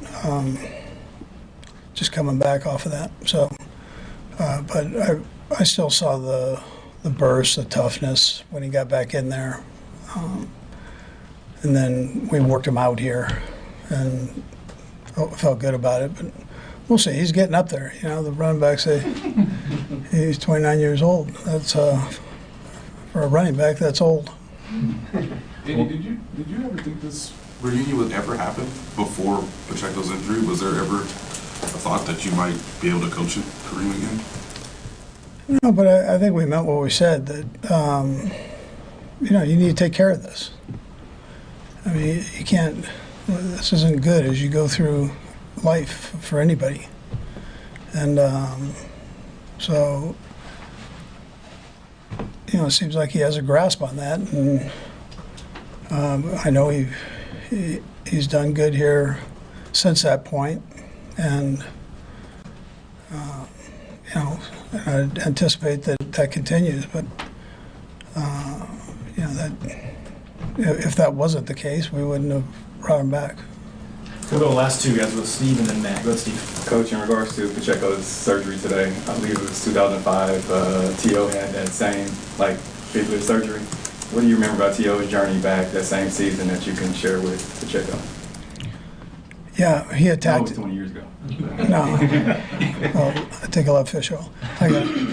just coming back off of that. So, but I still saw the burst, the toughness when he got back in there. And then we worked him out here and felt good about it. But we'll see. He's getting up there. The running backs say he's 29 years old. That's for a running back, that's old. Andy, did you ever think this reunion would ever happen before Pacheco's injury? Was there ever a thought that you might be able to coach Kareem again? No, but I think we meant what we said, that, you need to take care of this. I mean, you can't, this isn't good as you go through life for anybody. And so, it seems like he has a grasp on that. And I know he's done good here since that point. And, I anticipate that continues, but that if that wasn't the case, we wouldn't have brought him back. We'll go last two guys with Steve and then Matt. Go ahead, Steve. Coach, in regards to Pacheco's surgery today, I believe it was 2005. T.O. had that same fibula surgery. What do you remember about T.O.'s journey back that same season that you can share with Pacheco? Yeah, he attacked. That was 20 years ago. No. Well, I take a lot of fish oil. I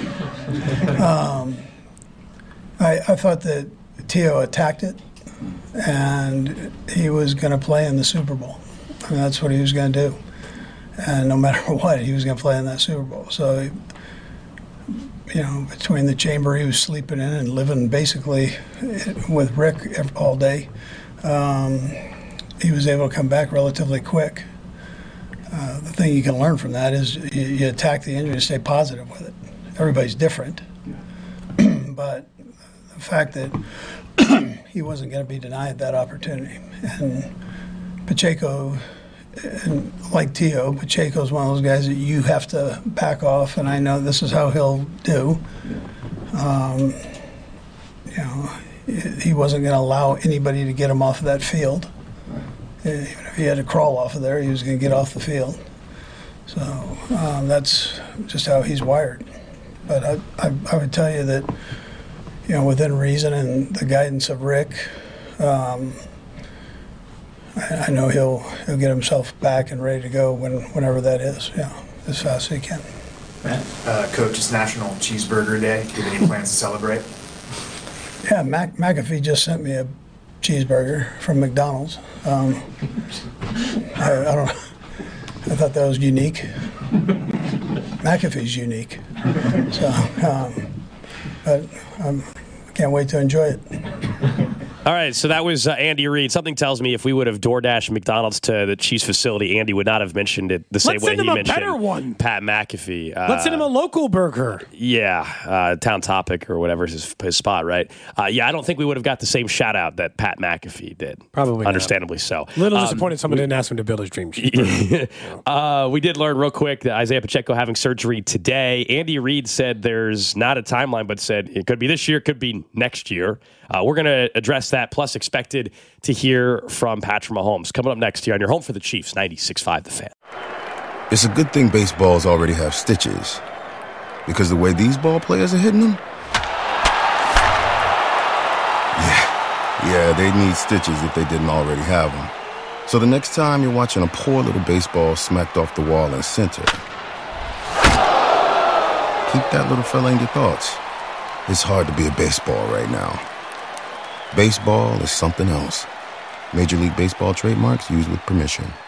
thought that T.O. attacked it, and he was going to play in the Super Bowl. I mean, that's what he was going to do. And no matter what, he was going to play in that Super Bowl. So, between the chamber he was sleeping in and living basically with Rick all day, he was able to come back relatively quick. The thing you can learn from that is you attack the injury and stay positive with it. Everybody's different, but the fact that he wasn't going to be denied that opportunity. And Pacheco, and like T.O., Pacheco's one of those guys that you have to back off, and I know this is how he'll do. He wasn't going to allow anybody to get him off of that field. Even if he had to crawl off of there, he was going to get off the field. So that's just how he's wired. But I would tell you that, within reason and the guidance of Rick, I know he'll get himself back and ready to go whenever that is, as fast as he can. Matt, Coach, it's National Cheeseburger Day. Do you have any plans to celebrate? Yeah, McAfee just sent me a cheeseburger from McDonald's. I don't know. I thought that was unique. McAfee's unique. So, but I can't wait to enjoy it. All right, so that was Andy Reid. Something tells me if we would have DoorDashed McDonald's to the Chiefs facility, Andy would not have mentioned it the same way he mentioned better one. Pat McAfee. Let's send him a local burger. Yeah, Town Topic or whatever his spot, right? I don't think we would have got the same shout out that Pat McAfee did. Probably understandably so. Little disappointed someone didn't ask him to build his dream cheeseburger. We did learn real quick that Isaiah Pacheco having surgery today. Andy Reid said there's not a timeline, but said it could be this year, could be next year. We're going to address that, plus expected to hear from Patrick Mahomes. Coming up next here on your home for the Chiefs, 96.5 The Fan. It's a good thing baseballs already have stitches, because the way these ball players are hitting them, yeah, they'd need stitches if they didn't already have them. So the next time you're watching a poor little baseball smacked off the wall in center, keep that little fella in your thoughts. It's hard to be a baseball right now. Baseball is something else. Major League Baseball trademarks used with permission.